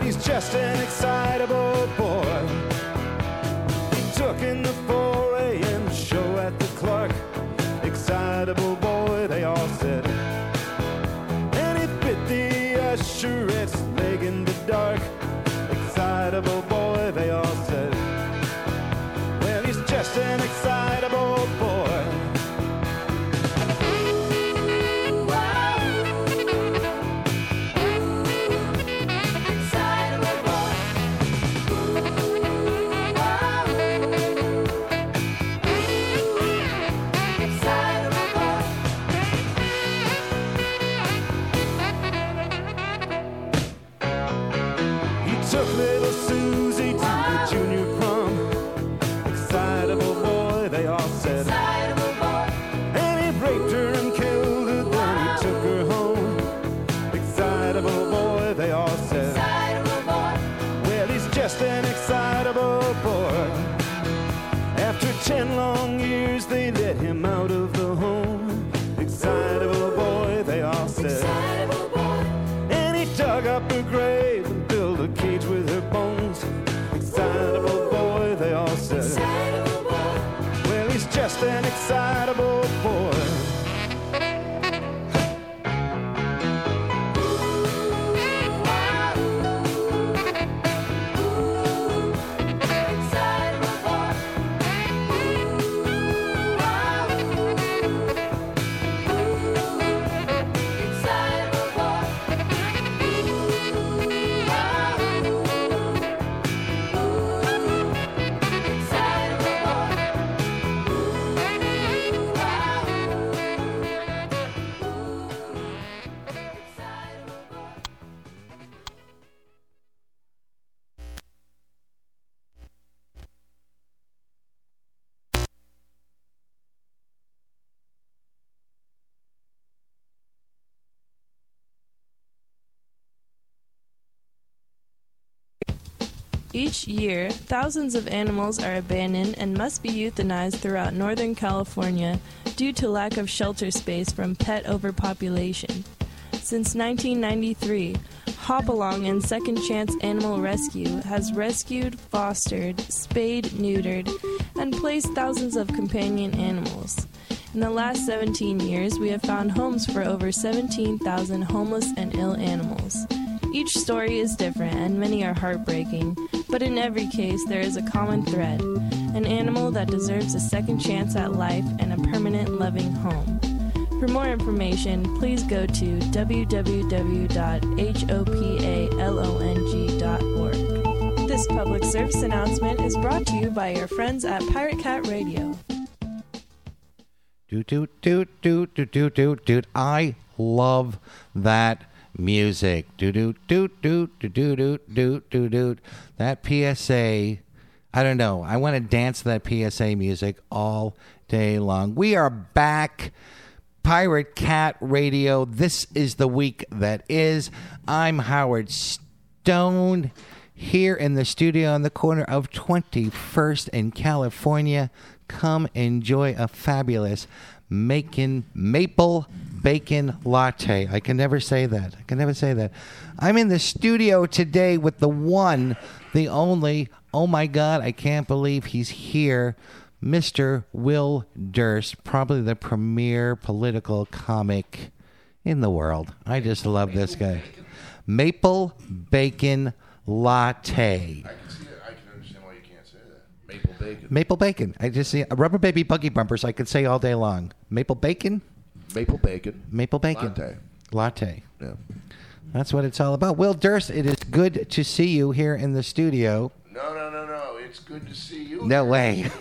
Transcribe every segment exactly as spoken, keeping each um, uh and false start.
he's just an excitable boy. He took in the four a.m. show at the Clark. Excitable boy, they all said. And he bit the usherette's leg in the dark. Excitable boy, they all said. Well, he's just an excitable boy. An excitable boy. After ten long years, they let him out of the home. Excitable boy, they all said. Excitable boy. And he dug up her grave and built a cage with her bones. Excitable boy, they all said. Excitable boy. Well, he's just an excitable boy. Each year, thousands of animals are abandoned and must be euthanized throughout Northern California due to lack of shelter space from pet overpopulation. Since nineteen ninety-three, Hopalong and Second Chance Animal Rescue has rescued, fostered, spayed, neutered, and placed thousands of companion animals. In the last seventeen years, we have found homes for over seventeen thousand homeless and ill animals. Each story is different and many are heartbreaking, but in every case there is a common thread, an animal that deserves a second chance at life and a permanent loving home. For more information, please go to w w w dot hopalong dot org. This public service announcement is brought to you by your friends at Pirate Cat Radio. Doot, doot, doot, doot, doot, doot, doot, doot. I love that music. Doot, doot, doot, doot, doot, doot, doot, doot, doot, doot. That P S A, I don't know. I want to dance to that P S A music all day long. We are back. Pirate Cat Radio. This is the week that is. I'm Howard Stone here in the studio on the corner of twenty-first in California. Come enjoy a fabulous Macon maple bacon latte. I can never say that. I can never say that. I'm in the studio today with the one, the only, oh my God, I can't believe he's here, Mister Will Durst, probably the premier political comic in the world. I just love this guy. Maple bacon latte. I can see it. I can understand why you can't say that. Maple bacon. Maple bacon. I just see rubber baby buggy bumpers. I could say all day long. Maple bacon. Maple bacon. Maple bacon. Latte. Latte. Yeah. That's what it's all about. Will Durst, it is good to see you here in the studio. No, no, no, no. It's good to see you. No way.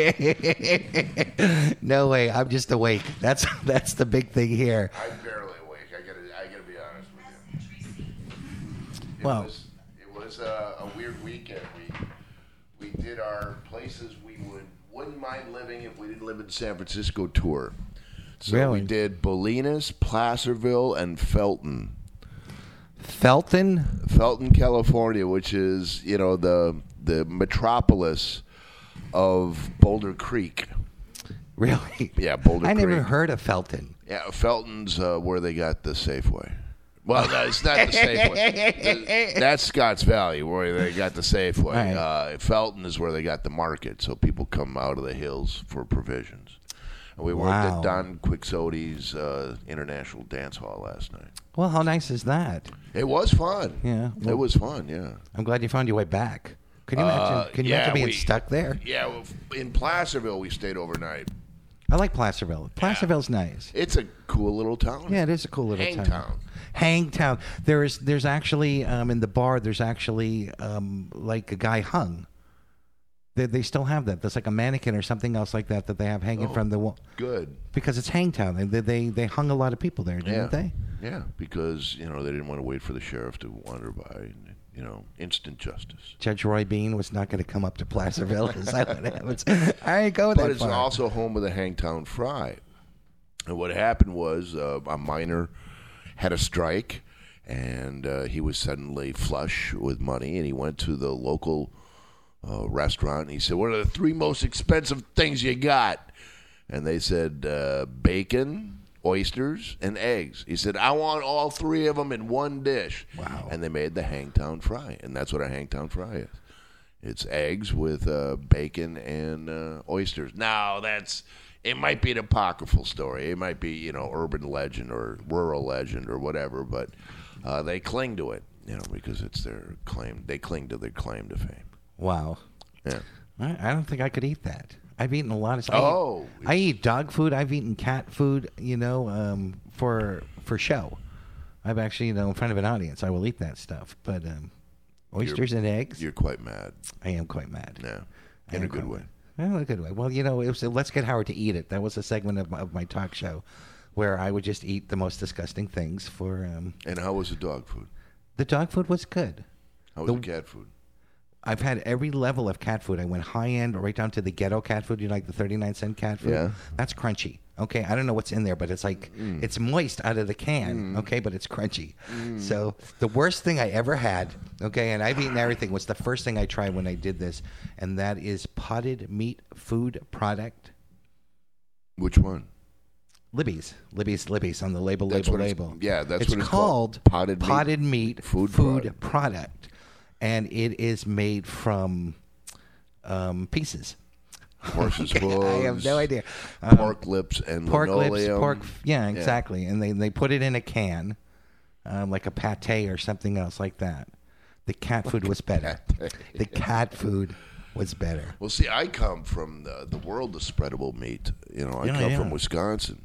No way. I'm just awake. That's that's the big thing here. I'm barely awake. I gotta, I gotta be honest with you. It Well, was, it was a, a weird weekend. We we did our places we would wouldn't mind living if we didn't live in San Francisco tour. So Really? we did Bolinas, Placerville, and Felton. Felton? Felton, California, which is, you know, the the metropolis of Boulder Creek. Really? Yeah, Boulder I Creek. never heard of Felton. Yeah, Felton's uh, where they got the Safeway. Well, no, it's not the Safeway. The- that's Scotts Valley, where they got the Safeway. Right. Uh, Felton is where they got the market, so people come out of the hills for provisions. And we worked Wow. at Don Quixote's uh, International Dance Hall last night. Well, how nice is that? It was fun. Yeah, well- it was fun. Yeah. I'm glad you found your way back. Can you imagine? Uh, can you yeah, imagine being we- stuck there? Yeah, well, in Placerville, we stayed overnight. I like Placerville. Placerville's nice. It's a cool little town. Yeah, it is a cool little town. Hangtown. Hangtown. There is. There's actually um, in the bar. There's actually um, like a guy hung. They, they still have that. There's like a mannequin or something else like that that they have hanging Oh. from the wall Good. because it's Hangtown. They they they hung a lot of people there, didn't Yeah. they? Yeah, because, you know, they didn't want to wait for the sheriff to wander by. And, you know, instant justice. Judge Roy Bean was not going to come up to Placerville. Is that what happens? I ain't go But that it's far. also home of the Hangtown Fry. And what happened was uh, a miner had a strike, and uh, he was suddenly flush with money, and he went to the local uh, restaurant, and he said, what are the three most expensive things you got? And they said, uh, bacon, oysters, and eggs. He said, I want all three of them in one dish. Wow. And they made the Hangtown Fry, and that's what a Hangtown Fry is. It's eggs with uh, bacon and uh, oysters. Now, that's... It might be an apocryphal story. It might be, you know, urban legend or rural legend or whatever, but uh, they cling to it, you know, because it's their claim. They cling to their claim to fame. Wow. Yeah. I, I don't think I could eat that. I've eaten a lot of stuff. Oh. I eat dog food. I've eaten cat food, you know, um, for for show. I've actually, you know, in front of an audience, I will eat that stuff. But um, oysters You're- and eggs, You're quite mad. I am quite mad. Yeah. I In am a good quite way. mad. Well, in a good way. Well, you know, it was Let's Get Howard to Eat It. That was a segment of my, of my talk show where I would just eat the most disgusting things for... Um, And how was the dog food? the dog food was good. How was The- the cat food? I've had every level of cat food. I went high end right down to the ghetto cat food. You know, like the thirty-nine cent cat food? Yeah. That's crunchy. Okay. I don't know what's in there, but it's like, Mm. it's moist out of the can. Okay. But it's crunchy. So the worst thing I ever had, okay, and I've eaten everything, was the first thing I tried when I did this. And that is potted meat food product. Which one? Libby's. Libby's, Libby's on the label, That's label, what it's- label. yeah, that's it's what it's called. called. Potted meat meat, food food, product. product. And it is made from um, pieces. Horse's Okay, hooves. I have no idea. Um, Pork lips and pork lips, linoleum. pork. Yeah, exactly. And they, they put it in a can, um, like a pate or something else like that. The cat food was better. The cat food was better. Well, see, I come from the, the world of spreadable meat. You know, I Yeah, come yeah. from Wisconsin,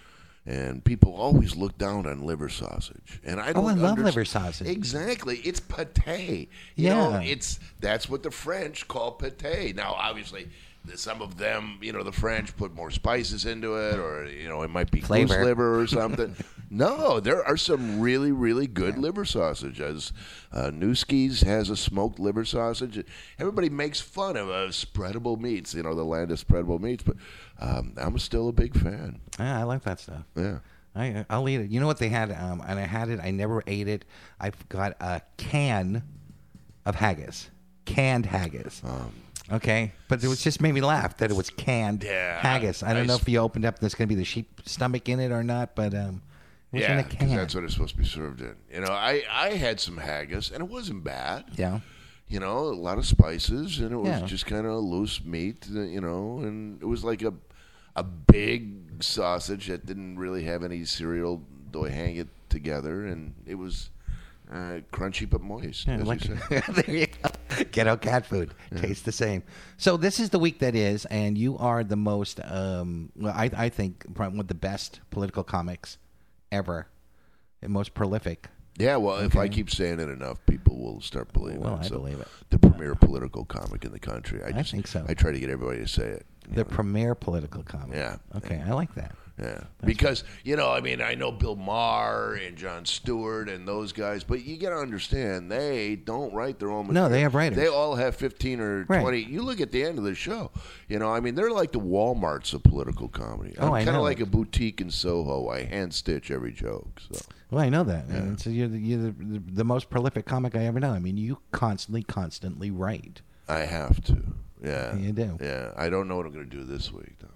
and people always look down on liver sausage. And I don't Oh, I love underst- liver sausage. Exactly, it's pate. You know, Yeah. it's that's what the French call pate. Now, obviously, some of them, you know, the French put more spices into it, or you know, it might be Flavor. goose liver or something. No, there are some really, really good liver sausage. As uh, Newski's has a smoked liver sausage. Everybody makes fun of uh, spreadable meats, you know, the land of spreadable meats, but um, I'm still a big fan. Yeah, I like that stuff. Yeah. I, I'll eat it. You know what they had? Um, and I had it. I never ate it. I've got a can of haggis, canned haggis. Um, Okay, but it was just made me laugh that it was canned Yeah, haggis. I I- don't I know s- if you opened up, there's going to be the sheep stomach in it or not, but um, it was in yeah, a 'cause can. that's what it's supposed to be served in. You know, I, I had some haggis, and it wasn't bad. Yeah. You know, a lot of spices, and it was Yeah. just kind of loose meat, uh, you know, and it was like a a big sausage that didn't really have any cereal, though I hang it together, and it was uh, crunchy but moist, Yeah, as like, you say. there you go. Ghetto cat food tastes the same. So this is the week that is, and you are the most, um, well, I, I think, probably one of the best political comics ever, and most prolific. Yeah, well, if I Okay. keep saying it enough, people will start believing Well, it. I So, believe it. the premier political comic in the country. I, I just, think so. I try to get everybody to say it. you The know. premier political comic. Yeah. Okay, I like that. Yeah, because you know, I mean, I know Bill Maher and Jon Stewart and those guys, but you got to understand they don't write their own No, material. they have writers. They all have fifteen or Right. twenty. You look at the end of the show, you know, I mean, they're like the Walmarts of political comedy. Oh, I'm I kind know. of like a boutique in Soho. I hand stitch every joke. So Well, I know that. And so you're, the, you're the, the, the most prolific comic I ever know. I mean, you constantly, constantly write. I have to. Yeah, You do. Yeah, I don't know what I'm going to do this week though.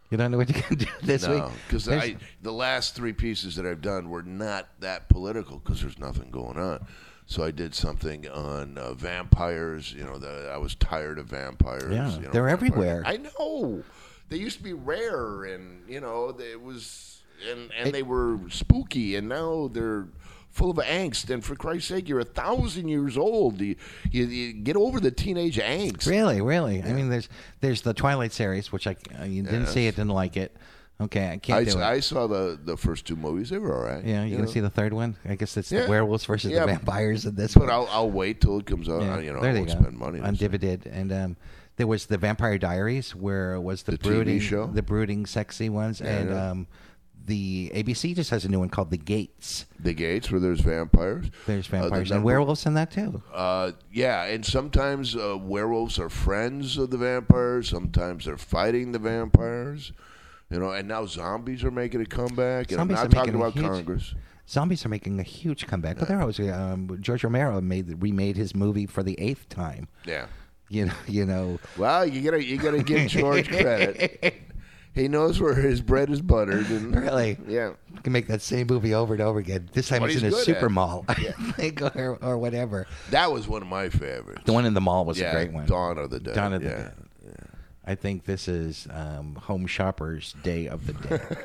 You don't know what you can do this week? No, because There's- the last three pieces that I've done were not that political because there's nothing going on. So I did something on uh, vampires. You know, the, I was tired of vampires. Yeah, you know, they're vampires. everywhere. I know. They used to be rare, and you know, they, it was, and and It- they were spooky, and now they're full of angst. And for Christ's sake, you're a thousand years old. You, you, you get over the teenage angst. Really, really. I mean, there's there's the Twilight series, which I uh, you didn't see it, didn't like it. Okay, I can't I, do it. I saw the, the first two movies. They were all right. yeah, you you gonna know. see the third one? I guess it's Yeah. the werewolves versus Yeah, the vampires in this But one. I'll I'll wait till it comes out. Yeah, I, you know, there I they won't go. spend money on this. D V D, and um, there was the Vampire Diaries, where it was the, The T V brooding, show? the brooding, sexy ones, and yeah. um, the A B C just has a new one called The Gates. The Gates, where there's vampires. There's Uh, the vampires and number- werewolves in that too. Uh, yeah, and sometimes uh, werewolves are friends of the vampires. Sometimes they're fighting the vampires. You know, and now zombies are making a comeback. And Zombies I'm are not talking making a about huge- Congress. Zombies are making a huge comeback, but they're always um, George Romero made remade his movie for the eighth time. Yeah. You know, you know. Well, you gotta you gotta give George credit. He knows where his bread is buttered. And, Really? Yeah. You can make that same movie over and over again. This time What it's in he's a good super at. mall, I think, or, or whatever. That was one of my favorites. The one in the mall was yeah, a great one. Dawn of the Dead. Dawn of the yeah. Dead. I think this is um, Home Shoppers Day of the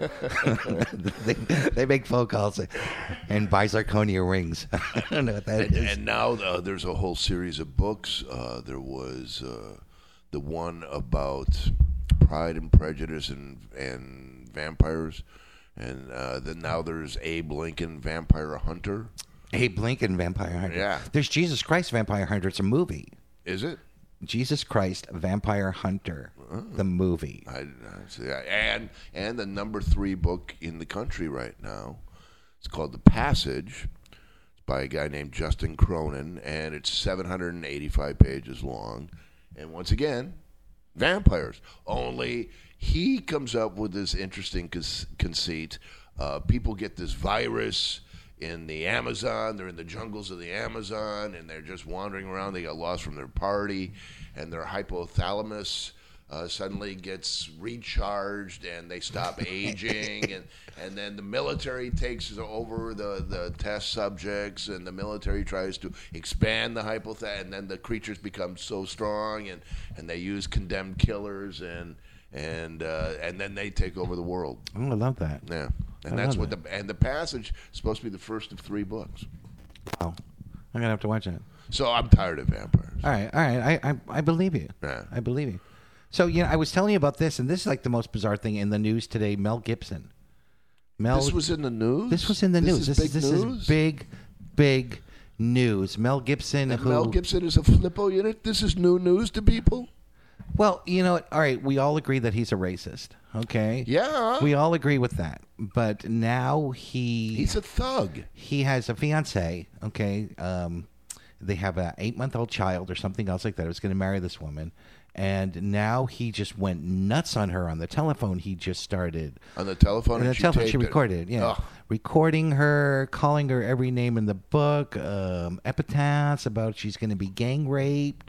Dead. they, they make phone calls and buy zirconia rings. I don't know what that And, is. and now uh, there's a whole series of books. Uh, there was uh, the one about Pride and Prejudice and and vampires, and uh, then now there's Abe Lincoln, Vampire Hunter. Abe Lincoln, Vampire Hunter. Yeah. There's Jesus Christ, Vampire Hunter. It's a movie. Is it? Jesus Christ, Vampire Hunter, the movie. I, I see. And and the number three book in the country right now. It's called The Passage. It's by a guy named Justin Cronin, and it's seven hundred eighty-five pages long. And once again, vampires. Only he comes up with this interesting con- conceit. Uh, people get this virus in the Amazon. They're in the jungles of the Amazon, and they're just wandering around. They got lost from their party, and their hypothalamus uh, suddenly gets recharged, and they stop aging. and and then the military takes over the, the test subjects, and the military tries to expand the hypothalamus, and then the creatures become so strong, and, and they use condemned killers, and and uh, and then they take over the world. Oh, I love that. Yeah, and I that's love what the and the Passage is supposed to be the first of three books. Oh, I'm gonna have to watch it. So I'm tired of vampires. All right, all right. I, I, I believe you. Yeah. I believe you. So, you know, I was telling you about this, and this is like the most bizarre thing in the news today. Mel Gibson. Mel. This was in the news. This was in the news. Is This big is this news? is big, big news. Mel Gibson. And who, Mel Gibson is a flippo unit. This is new news to people. Well, you know, what? All right. We all agree that he's a racist. Okay. Yeah, We all agree with that. But now he he's a thug. he has a fiance. Okay. Um, they have an eight month old child or something else like that. He was going to marry this woman. And now he just went nuts on her on the telephone. He just started On the telephone, on and the she telephone. She taped it. recorded, yeah, Ugh. recording her, calling her every name in the book, um, epitaphs about she's going to be gang raped.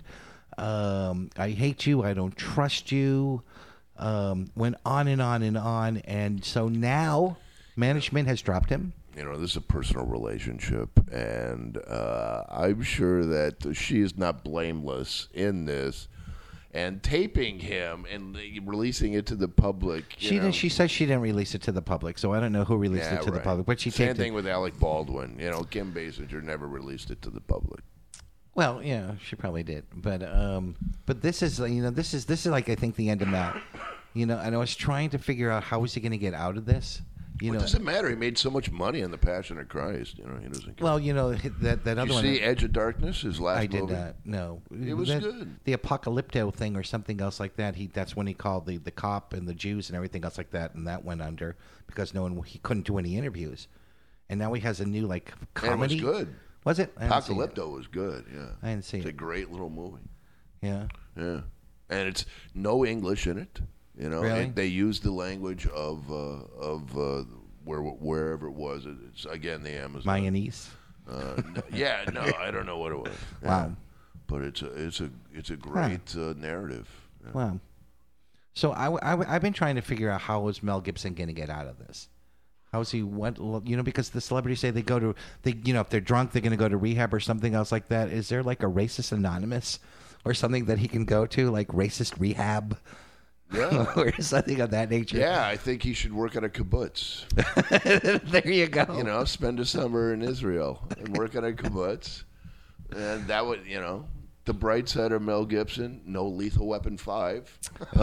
Um, I hate you. I don't trust you. Um, went on and on and on, and so now management has dropped him. You know, this is a personal relationship, and uh, I'm sure that she is not blameless in this. And taping him and releasing it to the public. you She know. did, she says she didn't release it to the public, so I don't know who released Yeah, it to the right. public. But she Same taped thing it. with Alec Baldwin. You know, Kim Basinger never released it to the public. Well, yeah, she probably did, but um, but this is you know this is this is like I think the end of Mel, you know. And I was trying to figure out how is he going to get out of this, you What know. does it matter? He made so much money on The Passion of Christ. You know, he doesn't care. Well, you know that that Did other you one. see Edge of Darkness, his last I did movie? not. No, It was That- good. The Apocalypto thing or something else like that. He that's when he called the, the cop and the Jews and everything else like that, and that went under because no one he couldn't do any interviews, and now he has a new like comedy. And it was good. Was it? I didn't see it. Apocalypto was good, yeah. I didn't see It's a it. great little movie. Yeah. Yeah. And it's no English in it. You know, Really? It- they use the language of uh, of uh, where wherever it was. It's again the Amazon. Mayonnaise. Uh, n- yeah, no, I don't know what it was. Yeah. Wow. But it's a it's a it's a great uh, narrative. Yeah. Wow. So I, I, I've been trying to figure out how is Mel Gibson going to get out of this? How is he? What you know? Because the celebrities say they go to they you know if they're drunk they're going to go to rehab or something else like that. Is there like a Racist Anonymous or something that he can go to, like racist rehab? Yeah. Or something of that nature. Yeah, I think he should work at a kibbutz. There you go. You know, spend a summer in Israel and work at a kibbutz, and that would you know. The bright side of Mel Gibson, no Lethal Weapon five.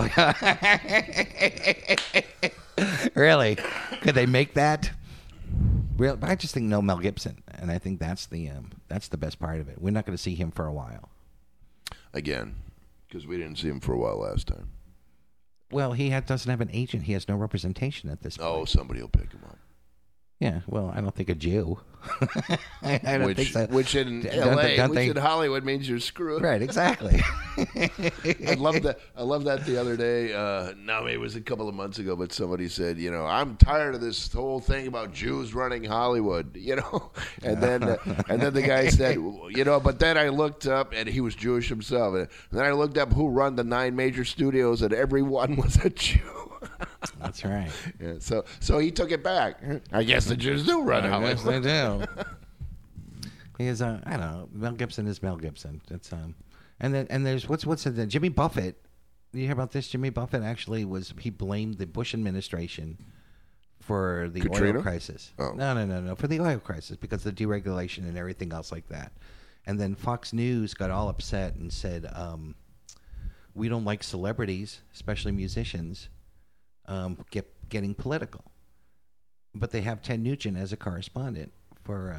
Really? Could they make that? Real? I just think no Mel Gibson, and I think that's the um, that's the best part of it. We're not going to see him for a while. Again, because we didn't see him for a while last time. Well, he had, doesn't have an agent. He has no representation at this point. Oh, somebody will pick him up. Yeah, well, I don't think a Jew. I, I don't which, think so. Which in Don't L A, they- don't which they- in Hollywood means you're screwed. Right, exactly. I love that. I love that the other day. Uh, no, it was a couple of months ago, but somebody said, you know, I'm tired of this whole thing about Jews running Hollywood. You know, and then uh, and then the guy said, you know, but then I looked up, and he was Jewish himself, and then I looked up who run the nine major studios, and every one was a Jew. That's right. Yeah, so so he took it back. I guess the Jews do run I guess they Hollywood. do. He is, uh, I don't know. Mel Gibson is Mel Gibson. That's um, and then and there's what's what's the Jimmy Buffett. Did you hear about this? Jimmy Buffett actually was he blamed the Bush administration for the Katrina? oil crisis. Oh. No, no, no, no, for the oil crisis because of the deregulation and everything else like that. And then Fox News got all upset and said, um, "We don't like celebrities, especially musicians, um, get getting political." But they have Ted Nugent as a correspondent for.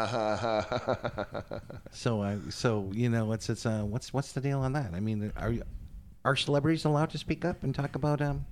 Uh, so, uh, so you know, it's it's uh, what's what's the deal on that? I mean, are you, are celebrities allowed to speak up and talk about um?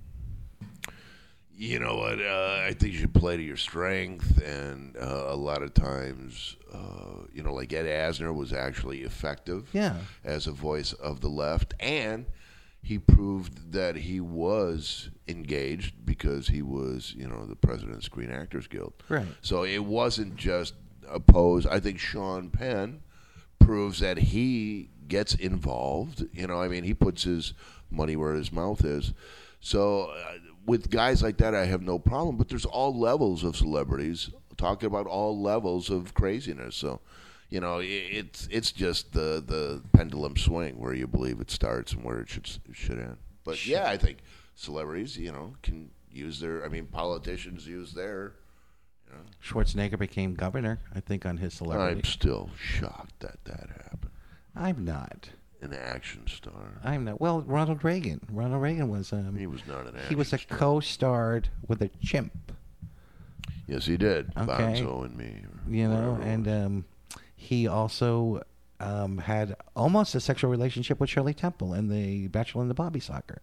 You know what? Uh, I think you should play to your strength, and uh, a lot of times, uh, you know, like Ed Asner was actually effective Yeah. as a voice of the left, and he proved that he was engaged because he was, you know, the president of the Screen Actors Guild. Right. So it wasn't just opposed. I think Sean Penn proves that he gets involved. You know, I mean, he puts his money where his mouth is. So uh, with guys like that, I have no problem. But there's all levels of celebrities talking about all levels of craziness. So, you know, it, it's it's just the, the pendulum swing where you believe it starts and where it should it should end. But yeah, I think celebrities, you know, can use their. I mean, politicians use their. You know. Schwarzenegger became governor, I think, on his celebrity. I'm still shocked that that happened. I'm not. An action star. I'm not. Well, Ronald Reagan. Ronald Reagan was um. He was not an action He was a star. co-starred with a chimp. Yes, he did. Okay. Bonzo and me. or You know, whatever it and was. um, he also um had almost a sexual relationship with Shirley Temple in the Bachelor and the Bobby Soccer.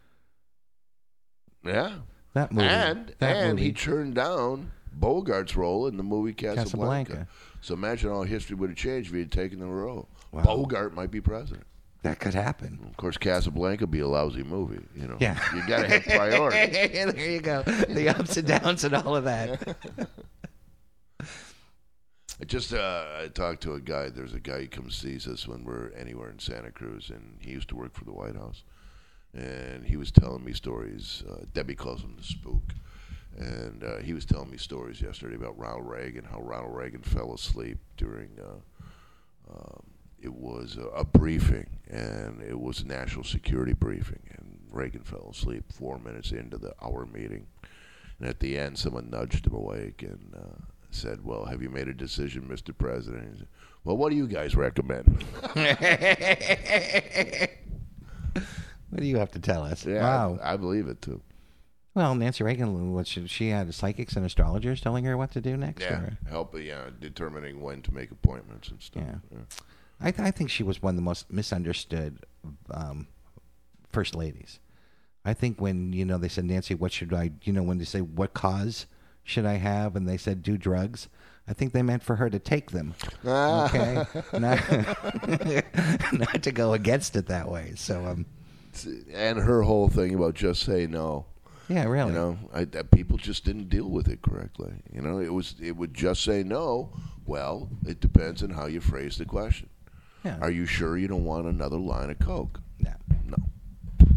yeah. That movie. And that and movie. he turned down Bogart's role in the movie Casablanca. Casablanca. So imagine how history would have changed if he had taken the role. Wow. Bogart might be president. That could happen. Of course, Casablanca would be a lousy movie. You know, Yeah. you got to have priorities. There you go. The ups and downs and all of that. I just uh, I talked to a guy. There's a guy who comes sees us when we're anywhere in Santa Cruz, and he used to work for the White House. And he was telling me stories. Uh, Debbie calls him the spook. And uh, he was telling me stories yesterday about Ronald Reagan, how Ronald Reagan fell asleep during. Uh, um, it was a, a briefing, and it was a national security briefing, and Reagan fell asleep four minutes into the hour meeting. And at the end, someone nudged him awake and uh, said, "Well, have you made a decision, Mister President?" He said, "Well, what do you guys recommend?" What do you have to tell us? Yeah, Wow. I, I believe it too. Well, Nancy Reagan, what she, she had psychics and astrologers telling her what to do next. Yeah, or- help. Yeah, determining when to make appointments and stuff. Yeah. Yeah. I, th- I think she was one of the most misunderstood um, first ladies. I think when, you know, they said, Nancy, what should I, you know, when they say, what cause should I have? And they said, do drugs. I think they meant for her to take them. Okay. not, not to go against it that way. So, um, And her whole thing about just say no. yeah, really. You know, I, that people just didn't deal with it correctly. You know, it was it would just say no. Well, it depends on how you phrase the question. Yeah. Are you sure you don't want another line of Coke? No. No. No.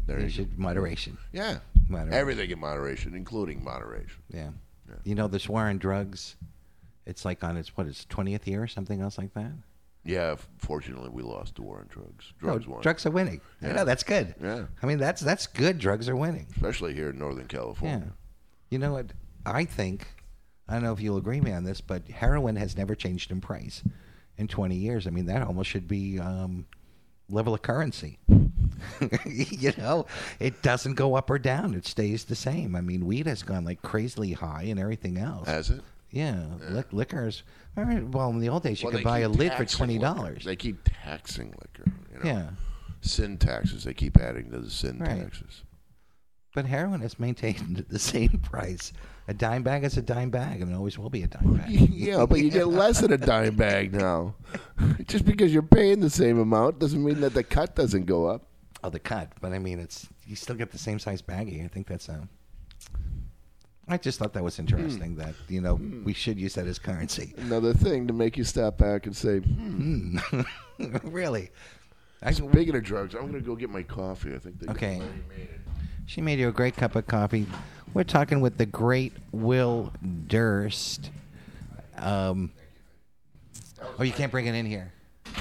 There you you should go. moderation. Yeah. Moderation. Everything in moderation, including moderation. Yeah. You know, this war on drugs, it's like on its, what, its twentieth year or something else like that? Yeah, f- fortunately, we lost the war on drugs. Drugs No, won. drugs are winning. Yeah. No, that's good. Yeah. I mean, that's that's good. Drugs are winning. Especially here in Northern Yeah. California. You know what? I think, I don't know if you'll agree with me on this, but heroin has never changed in price in twenty years. I mean, that almost should be um, level of currency. You know, it doesn't go up or down. It stays the same. I mean, weed has gone like crazily high and everything else. Has it? Yeah, Li- liquors. all right, Well, in the old days, you Well, could they buy a keep lid for taxing twenty liquor. dollars. They keep taxing liquor. You know? Yeah, Sin taxes. They keep adding to the sin Right. taxes. but heroin is maintained at the same price. A dime bag is a dime bag, and it always will be a dime bag. Yeah, but you get less than a dime bag now. Just because you're paying the same amount doesn't mean that the cut doesn't go up. Oh, the cut, but I mean, it's you still get the same size baggie. I think that's a. I just thought that was interesting. That you know we should use that as currency. Another thing to make you stop back and say, hmm. Really. I, Speaking of drugs, I'm going to go get my coffee. I think they Okay. already made it. She made you a great cup of coffee. We're talking with the great Will Durst. Um, oh, you can't bring it in here.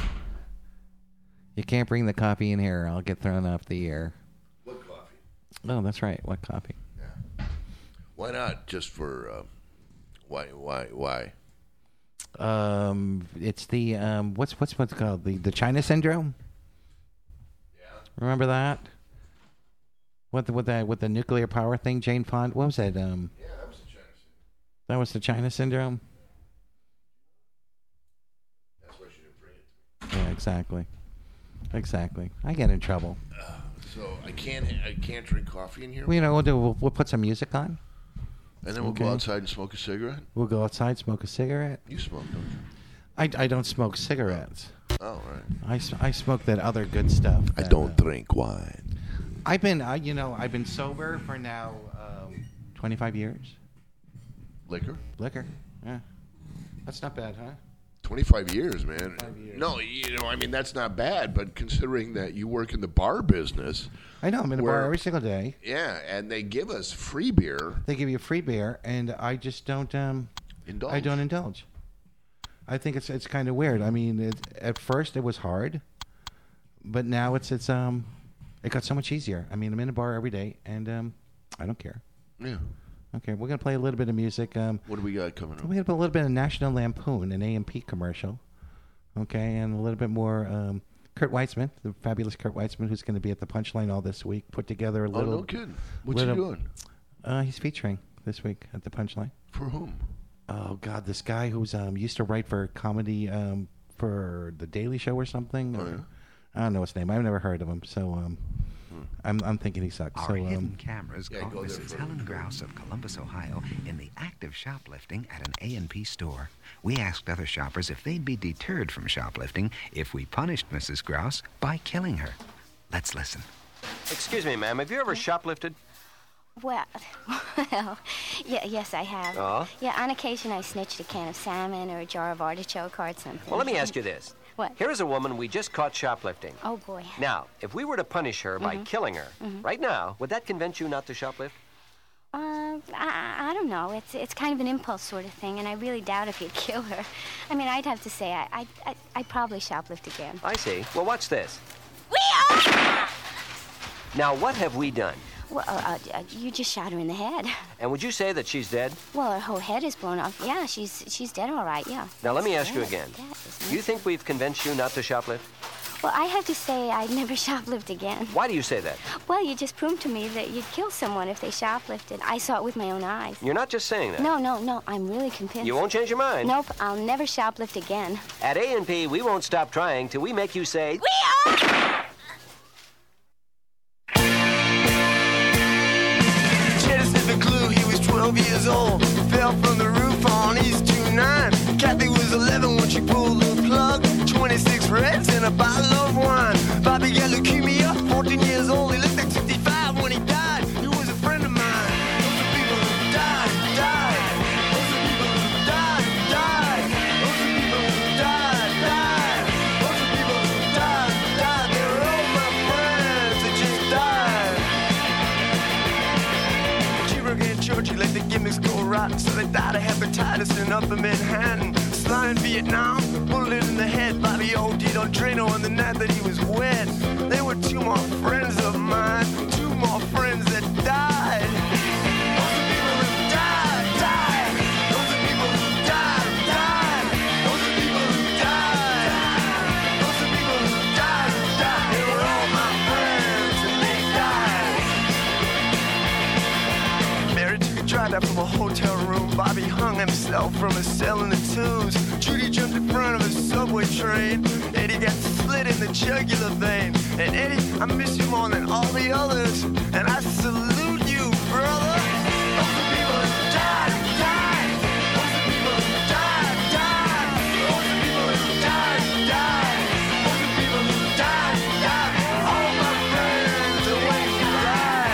You can't bring the coffee in here. I'll get thrown off the air. What coffee? Oh, that's right. What coffee? Why not? Just for uh, why? Why? Why? Um, it's the um, what's what's what's it called the the China syndrome. Yeah. Remember that? What the, with that with the nuclear power thing? Jane Fonda. What was that? Um, Yeah, that was the China syndrome. that was the China syndrome. That's why she didn't bring it to me. Yeah, exactly. Exactly. I get in trouble. So I can't. I can't drink coffee in here. Well, you know, we'll do. We'll, we'll put some music on. And then we'll Okay. go outside and smoke a cigarette. We'll go outside, smoke a cigarette. You smoke, don't you? I, I don't smoke cigarettes. Oh, right. I, s- I smoke that other good stuff. I that, don't uh, drink wine. I've been, I, you know, I've been sober for now um, twenty-five years. Liquor? Liquor, yeah. That's not bad, huh? twenty-five years, man. twenty-five years. No, you know, I mean, that's not bad, but considering that you work in the bar business, I know. I'm in a Where- bar every single day. yeah, and they give us free beer. They give you free beer, and I just don't. Um, Indulge. I don't indulge. I think it's it's kind of weird. I mean, it, at first it was hard, but now it's it's um, it got so much easier. I mean, I'm in a bar every day, and um, I don't care. Yeah. Okay, we're gonna play a little bit of music. Um, What do we got coming up? we have a little bit of National Lampoon, an A M P commercial. Okay, and a little bit more um, Kurt Weitzman, the fabulous Kurt Weitzman, who's going to be at the Punchline all this week. Put together a Oh, little. no kidding. What's little- he doing? Uh, he's featuring this week at the Punchline. For whom? Oh God, this guy who's um, used to write for comedy um, for the Daily Show or something. Oh, or- yeah? I don't know his name. I've never heard of him, so um, I'm I'm thinking he sucks. Our so hidden um, cameras yeah, caught go there Missus for- Helen Grouse of Columbus, Ohio, in the act of shoplifting at an A and P store. We asked other shoppers if they'd be deterred from shoplifting if we punished Missus Grouse by killing her. Let's listen. Excuse me, ma'am. Have you ever shoplifted? Well, well, yeah, yes, I have. Oh? Yeah, on occasion I snitched a can of salmon or a jar of artichoke or something. Well, let me ask you this. What? Here is a woman we just caught shoplifting. Oh, boy. Now, if we were to punish her by killing her, right now, would that convince you not to shoplift? Uh, I, I don't know. It's it's kind of an impulse sort of thing, and I really doubt if you'd kill her. I mean, I'd have to say I, I, I, I'd probably shoplift again. I see. Well, watch this. We are! Now, what have we done? Well, uh, uh, you just shot her in the head. And would you say that she's dead? Well, her whole head is blown off. Yeah, she's she's dead all right, yeah. Now, let me ask you Dead, again. dead, isn't You it? think we've convinced you not to shoplift? Well, I have to say I'd never shoplift again. Why do you say that? Well, you just proved to me that you'd kill someone if they shoplifted. I saw it with my own eyes. You're not just saying that. No, no, no. I'm really convinced. You won't change your mind. Nope, I'll never shoplift again. At A and P, we won't stop trying till we make you say... We are! Genesis the clue, he was twelve years old. Fell from the roof on East two nine. Kathy was eleven when she pulled the plug. twenty-six reds and a bottle of wine. Bobby got leukemia, fourteen years old. He looked like sixty-five when he died. He was a friend of mine. Those are people who died, died. Those are people who died, died. Those are people who died, died. Those are people who died, died. They were all my friends that just died. so they died of hepatitis in upper Manhattan. Sly in Vietnam, bullet in the head. Bobby O D'd on Drano on the night that he was wed. They were two more friends of mine, two more friends that died. Those are people who died, died. Those are people who died, died. Those are people who died. Those are people who died, died. They were all my friends and they died. Mary took a drive out from a hotel room. Bobby hung himself from a cell in the Tombs. Judy jumped in front of a subway train. Eddie got slit in the jugular vein. And Eddie, I miss you more than all the others. And I salute you, brother. Those are people who died, died. Those are people who died, died. Those are people who died, died. Those are people who died, died. All my friends are waiting to die.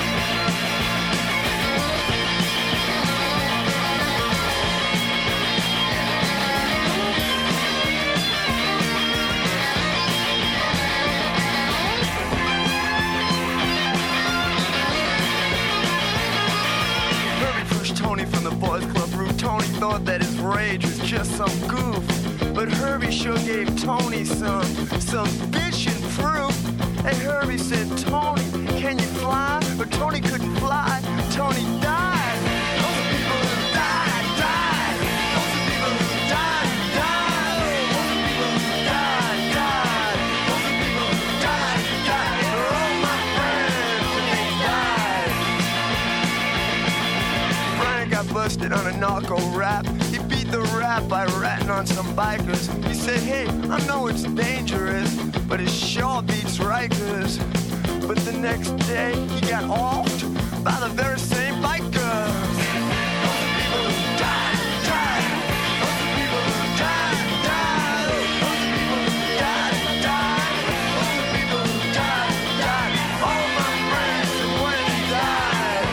Tony from the Boys Club roof. Tony thought that his rage was just some goof, but Herbie sure gave Tony some, some bitchin' proof. And Herbie said, Tony, can you fly? But Tony couldn't fly. Tony died. Those are people who died, died. Those are people who died, died. Those are people who died, died. Those are people who died, died. They're all my friends and they died. Brian got busted on a narco rap. He beat the rap by ratting on some bikers. He said, hey, I know it's dangerous, but it sure beats Rikers. But the next day, he got offed by the very same bikers. Those are people who died, died. Those are people who died, died. Those are people who died, died. Those are people who died, died. All my friends and when they died.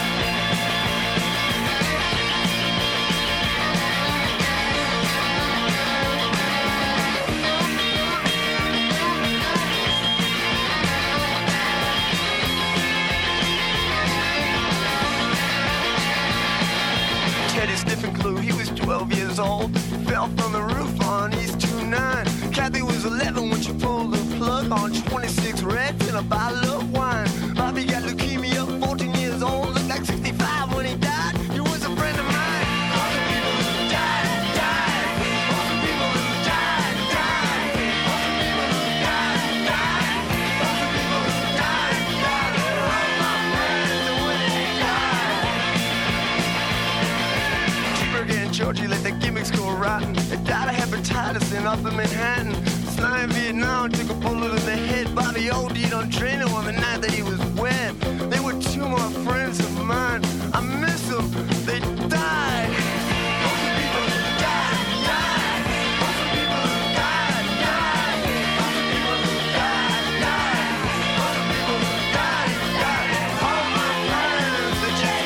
Teddy Sniffin' Glue, he was twelve years old. Fell from the roof on East two nine. Kathy was eleven when she pulled the plug on twenty-six Reds and a bottle of wine. Bobby got leukemia, fourteen years old. Looked like sixty-five when he died. He was a friend of mine. All the people who died, died. All the people who died, died. All the people who died, died. All the people who died, died. They're all my friends and when they died. Cheeseburger and Georgie let their gimmicks go rotten. They died of hepatitis in upper Manhattan. Sly in Vietnam took a bullet in the head. Bobby O D'd on Drano on the night that he was wed. They were two more friends of mine. I miss them. They died. Those are people who died, died. Those are people who died, died. Those are people who died, died. Those are people who died, died. All my friends that just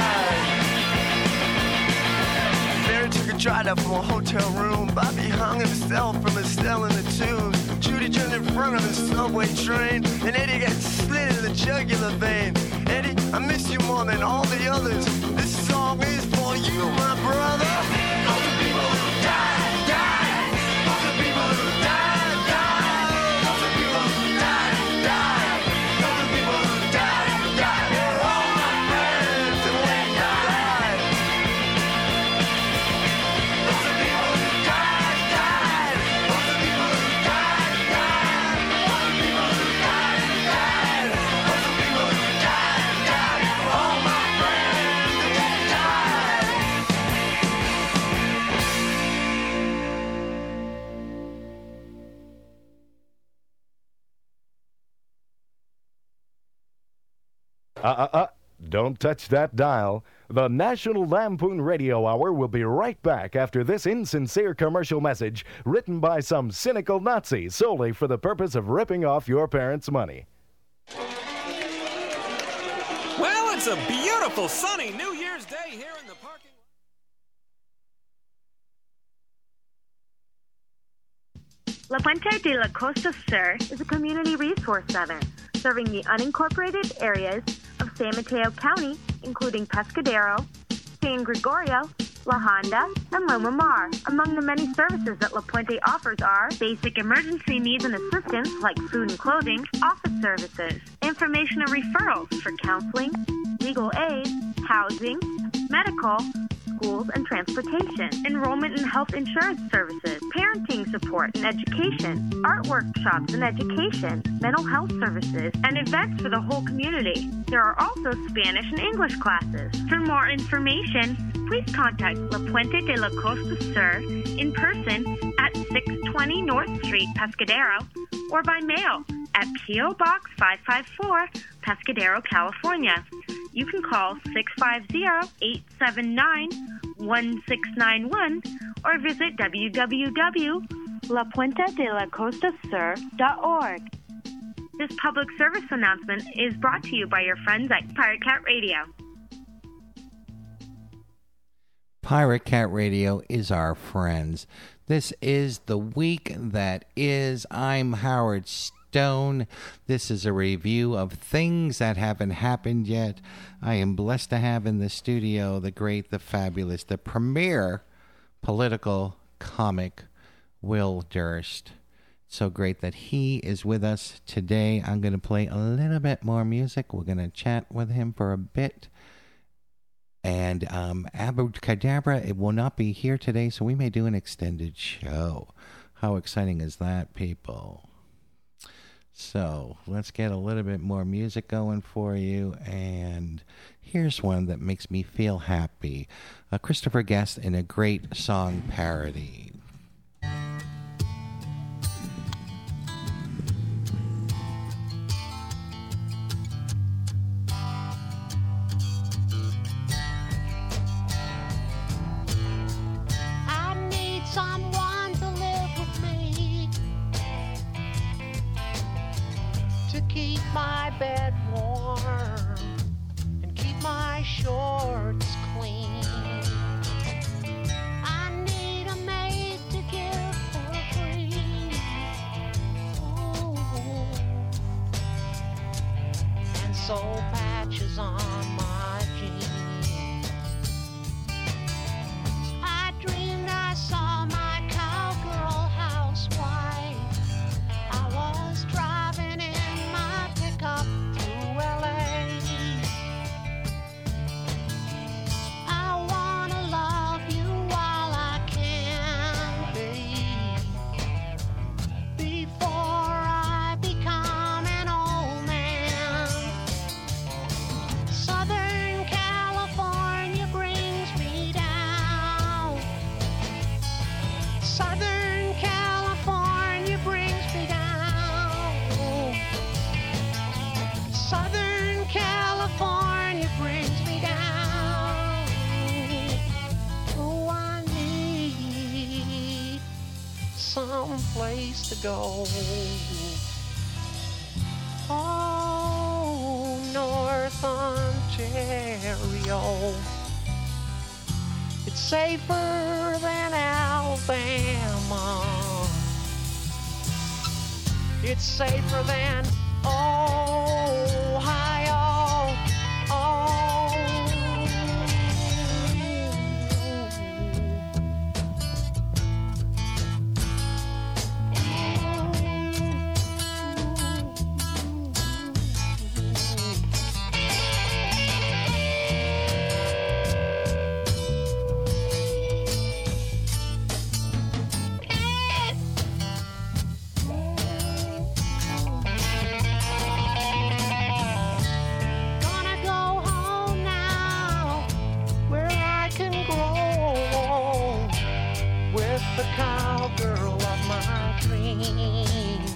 died. Mary took a drive out from a hotel room. Bobby hung himself from a cell in the Tombs. Judy jumped in front of the subway train. And Eddie got slit in the jugular vein. Eddie, I miss you more than all the others. This song is for you, my brother. Those are people who died, died. Those are people who died, died. Those are people who died, died. Those are people who died, died. They're all my friends and they died. Those are people who died, died. Those are people who died, died. Those are people who died, died. Those are people who died, died. All my friends and they died. Uh, uh, uh, don't touch that dial. The National Lampoon Radio Hour will be right back after this insincere commercial message written by some cynical Nazi solely for the purpose of ripping off your parents' money. Well, it's a beautiful sunny New Year's Day here in the parking La Puente de la Costa Sur is a community resource center serving the unincorporated areas of San Mateo County, including Pescadero, San Gregorio, La Honda, and Loma Mar. Among the many services that La Puente offers are basic emergency needs and assistance like food and clothing, office services, information and referrals for counseling, legal aid, housing, medical, schools and transportation, enrollment and health insurance services, parenting support and education, art workshops and education, mental health services, and events for the whole community. There are also Spanish and English classes. For more information, please contact La Puente de la Costa Sur in person at six twenty North Street, Pescadero, or by mail at P O Box five five four, Pescadero, California. You can call six five zero, eight seven nine, one six nine one or visit w w w dot la puente de la costa sur dot org. This public service announcement is brought to you by your friends at Pirate Cat Radio. Pirate Cat Radio is our friends. This is the week that is. I'm Howard Stone. This is a review of things that haven't happened yet. I am blessed to have in the studio the great, the fabulous, the premier political comic, Will Durst. So great that he is with us today. I'm going to play a little bit more music. We're going to chat with him for a bit. And um, Abracadabra, it will not be here today, so we may do an extended show. How exciting is that, people? So let's get a little bit more music going for you. And here's one that makes me feel happy. Uh, Christopher Guest in a great song parody. Someone to live with me, to keep my bed warm and keep my shorts clean. I need a maid to give for free. Oh. And soul patches on my jeans. I dreamed I saw my cowgirl housewife. I was driving in my pickup through L A. I wanna love you while I can, babe, before I become an old man. Southern California brings me down. Southern California brings me down. Southern California brings me down. Oh, I need some place to go. Oh, North Ontario. It's safer than Alabama. It's safer than Ohio. Oh. Gonna go home now, where I can grow with the cowgirl of my dreams.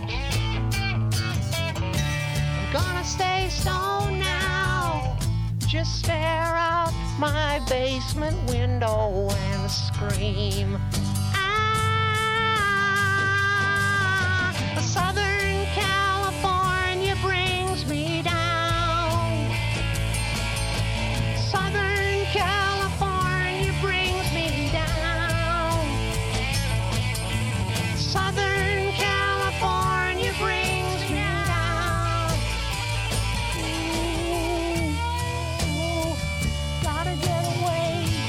I'm gonna stay stoned now, just stare out my basement window and scream. Ah, Southern California brings me down. Southern California brings me down. Southern California brings me down. Ooh, ooh, gotta get away.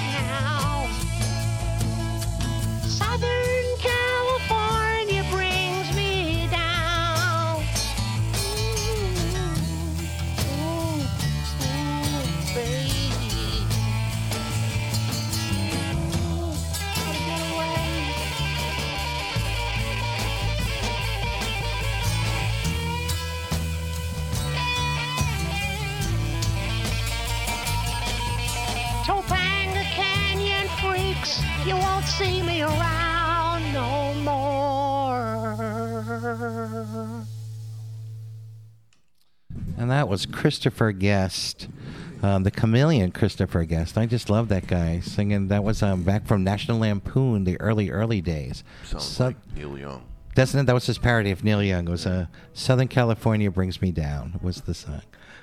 see me around no more. And that was Christopher Guest, um, the chameleon Christopher Guest. I just love that guy singing. That was um, back from National Lampoon, the early, early days. Sounds So- like Neil Young. Doesn't it? That was his parody of Neil Young. It was uh, Southern California Brings Me Down was the song.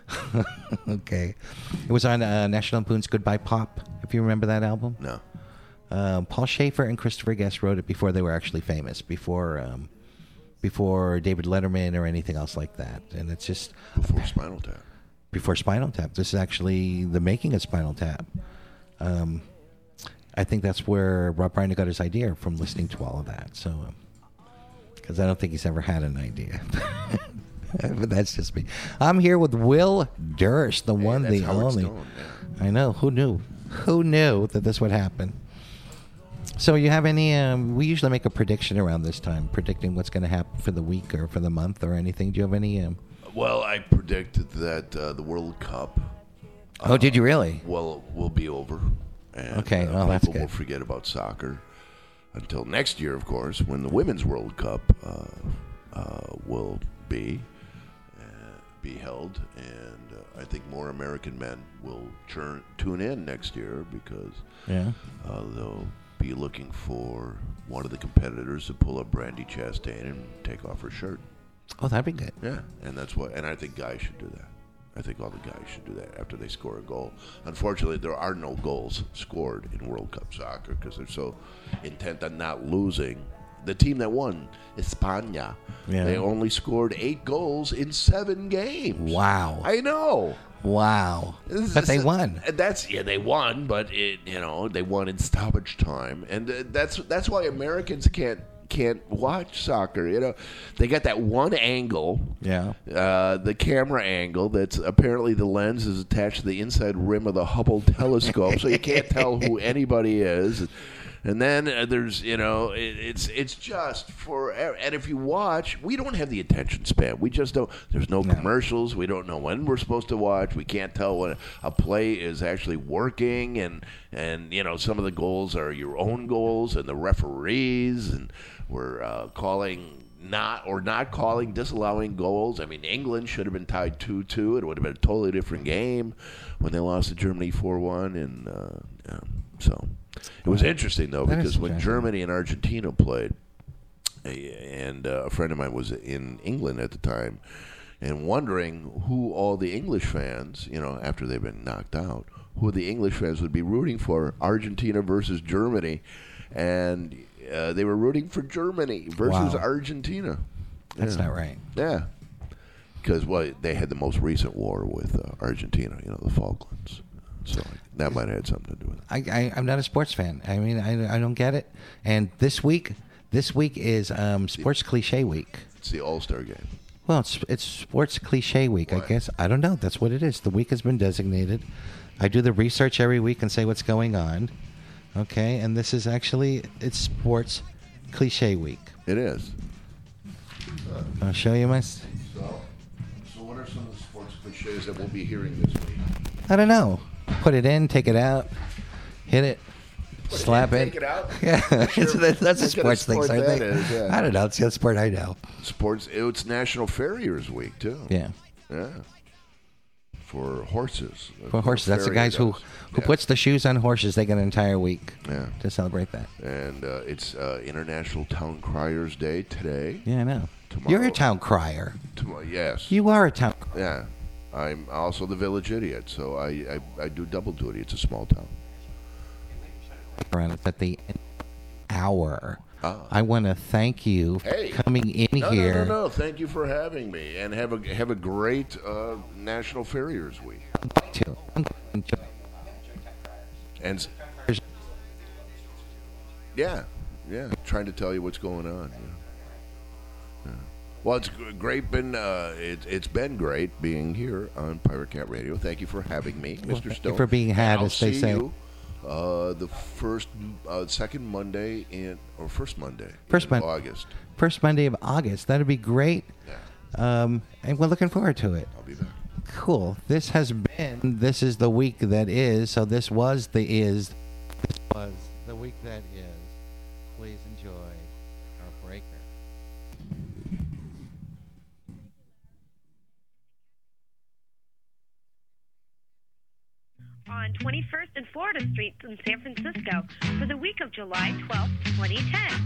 Okay. It was on uh, National Lampoon's Goodbye Pop, if you remember that album. No. Um, Paul Schaefer and Christopher Guest wrote it before they were actually famous, before um, before David Letterman or anything else like that. And it's just... Before Spinal Tap. Before Spinal Tap. This is actually the making of Spinal Tap. Um, I think that's where Rob Reiner got his idea from listening to all of that. So... Um, because I don't think he's ever had an idea. But that's just me. I'm here with Will Durst, the Hey, one, that's the Howard only. Stone, I know. Who knew? Who knew that this would happen? So you have any... Um, we usually make a prediction around this time, predicting what's going to happen for the week or for the month or anything. Do you have any... Um, Well, I predicted that uh, the World Cup. Oh, uh, did you really? Well, will be over. And, Okay, uh, well, that's people will good. forget about soccer until next year, of course, when the Women's World Cup uh, uh, will be uh, be held, and uh, I think more American men will churn, tune in next year because Yeah. uh, they'll be looking for one of the competitors to pull up Brandy Chastain and take off her shirt. Oh, that'd be good. Yeah, and that's what, and I think guys should do that. I think all the guys should do that after they score a goal. Unfortunately, there are no goals scored in World Cup soccer because they're so intent on not losing. The team that won, España, Yeah. they only scored eight goals in seven games. Wow. I know. Wow. But they won. And that's yeah, they won, but it you know they won in stoppage time, and uh, that's that's why Americans can't can't watch soccer. You know, they got that one angle, Yeah. uh, the camera angle that's apparently the lens is attached to the inside rim of the Hubble telescope, so you can't tell who anybody is. And then uh, there's, you know, it, it's it's just for, and if you watch, we don't have the attention span. We just don't. There's no, commercials. We don't know when we're supposed to watch. We can't tell when a play is actually working, and and you know some of the goals are your own goals, and the referees, and we're uh, calling not or not calling disallowing goals. I mean, England should have been tied two two. It would have been a totally different game when they lost to Germany four one, and uh, yeah, so. It was interesting, though, That is because when interesting. Germany and Argentina played, and uh, a friend of mine was in England at the time, and wondering who all the English fans, you know, after they've been knocked out, who the English fans would be rooting for, Argentina versus Germany, and uh, they were rooting for Germany versus Wow. Argentina. That's Yeah. not right. Yeah. Because, well, they had the most recent war with uh, Argentina, you know, the Falklands. So that might have had something to do with it. I, I, I'm not a sports fan. I mean, I, I don't get it. And this week, this week is um, sports cliche week. It's the All-Star game. Well, it's it's sports cliche week, I guess. I don't know. That's what it is. The week has been designated. I do the research every week and say what's going on. Okay, and this is actually it's sports cliche week. It is. I'll show you my. s- So, so what are some of the sports cliches that we'll be hearing this week? I don't know. Put it in, take it out, hit it, Put it slap in, it. take it out? Yeah, Sure. it's, that's, that's a What kind of sports thing. sport So I that think. is, yeah. I don't know. It's the sport I know. Sports. It's National Farriers Week too. Yeah. Yeah. For horses. For horses, that's the farrier guys who does. who Yeah. puts the shoes on horses. They get an entire week Yeah. to celebrate that. And uh, it's uh, International Town Criers Day today. Yeah, I know. Tomorrow. You're a town crier. Tomorrow, yes. You are a town. Yeah. I'm also the village idiot, so I, I, I do double duty. It's a small town. Around it at the hour. Ah. I want to thank you for Hey. coming in no, here. No, no, no. Thank you for having me, and have a have a great uh, National Farriers Week. To. And s- yeah, yeah, trying to tell you what's going on. Yeah. Yeah. Well, it's g- great. Been uh, it, it's been great being here on Pirate Cat Radio. Thank you for having me, Well, Mister thank Stone. you for being had, And I'll as they see say. You, uh, the first, uh, second Monday in or first Monday First in Mon- August. First Monday of August. That'd be great. Um, and we're looking forward to it. I'll be back. Cool. This has been. This is the week that is. So this was the is. This was the week that is. twenty-first and Florida Streets in San Francisco for the week of July twelfth, twenty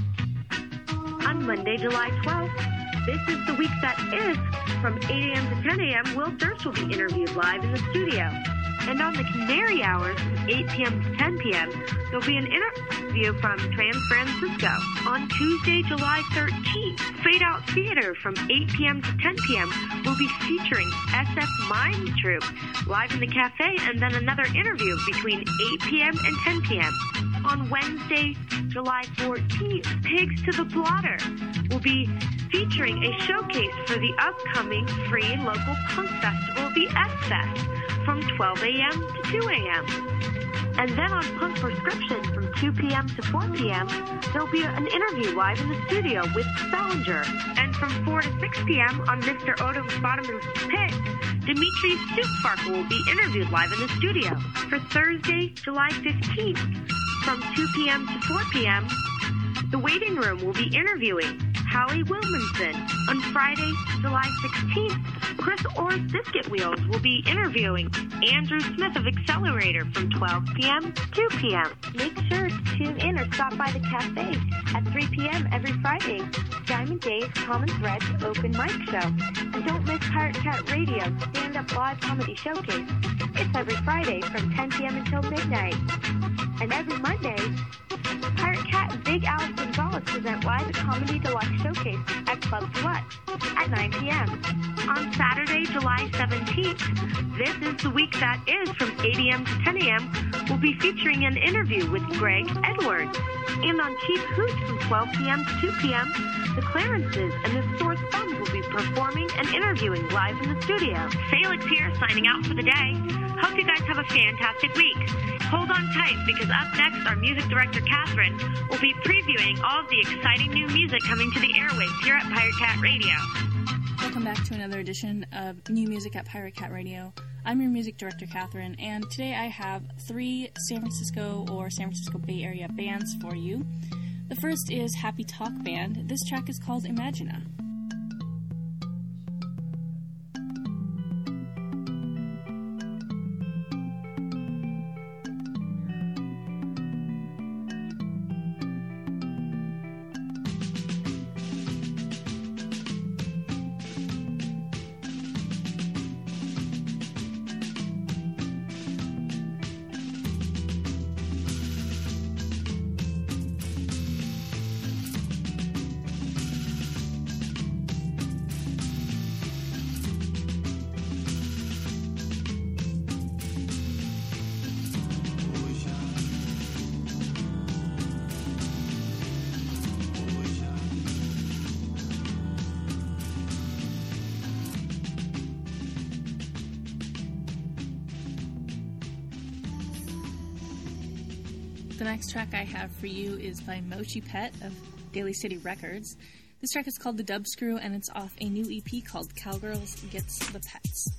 ten. On Monday, July twelfth, this is the week that is, from eight a.m. to ten a.m., Will Durst will be interviewed live in the studio. And on the Canary Hours, from eight p.m. to ten p.m., there'll be an interview from Trans Francisco. On Tuesday, July thirteenth, Fade Out Theater from eight p.m. to ten p.m. will be featuring S F Mime Troupe live in the cafe, and then another interview between eight p.m. and ten p.m. On Wednesday, July fourteenth, Pigs to the Blotter will be featuring a showcase for the upcoming free local punk festival, the S-Fest, from twelve a.m. to two a.m. And then on Punk Prescription from two p.m. to four p.m., there'll be an interview live in the studio with Salinger. And from four to six p.m. on Mister Odom's Bottomless Pit, Dimitri Soupfarkle will be interviewed live in the studio. For Thursday, July fifteenth, from two p.m. to four p.m., The Waiting Room will be interviewing Howie Wilmanson. On Friday, July sixteenth, Chris Orr's Biscuit Wheels will be interviewing Andrew Smith of Accelerator from twelve p.m. to two p.m. Make sure to tune in or stop by the cafe at three p.m. every Friday, Diamond Dave's Common Threads Open Mic Show. And don't miss Pirate Cat Radio's Stand-Up Live Comedy Showcase. It's every Friday from ten p.m. until midnight. And every Monday, Pirate Cat and Big Al Gonzalez present live a Comedy Deluxe Showcase at Club Deluxe at nine p.m. On Saturday, July seventeenth, this is the week that is, from eight a.m. to ten a.m., we'll be featuring an interview with Greg Edwards. And on Cheap Hoots from twelve p.m. to two p.m., the Clarences and the Source Thumbs will be performing and interviewing live in the studio. Felix here, signing out for the day. Hope you guys have a fantastic week. Hold on tight, because up next, our music director, Catherine, will be previewing all of the exciting new music coming to the airwaves here at Pirate Cat Radio. Welcome back to another edition of New Music at Pirate Cat Radio. I'm your music director, Catherine, and today I have three San Francisco or San Francisco Bay Area bands for you. The first is Happy Talk Band. This track is called Imagina. The next track I have for you is by Mochi Pet of Daly City Records. This track is called The Dub Screw, and it's off a new E P called Cowgirls Gets the Pets.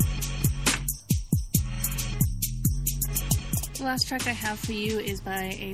The last track I have for you is by a